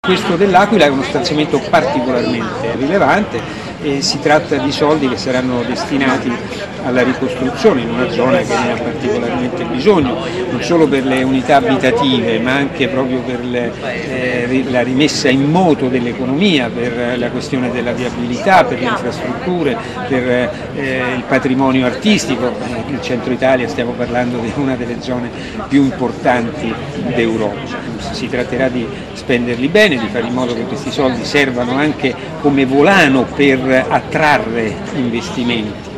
Questo dell'Aquila è uno stanziamento particolarmente rilevante e si tratta di soldi che saranno destinati alla ricostruzione in una zona che ne ha particolarmente bisogno, non solo per le unità abitative ma anche proprio per la rimessa in moto dell'economia, per la questione della viabilità, per le infrastrutture, per il patrimonio artistico. In centro Italia stiamo parlando di una delle zone più importanti d'Europa. Si tratterà di spenderli bene, di fare in modo che questi soldi servano anche come volano per attrarre investimenti.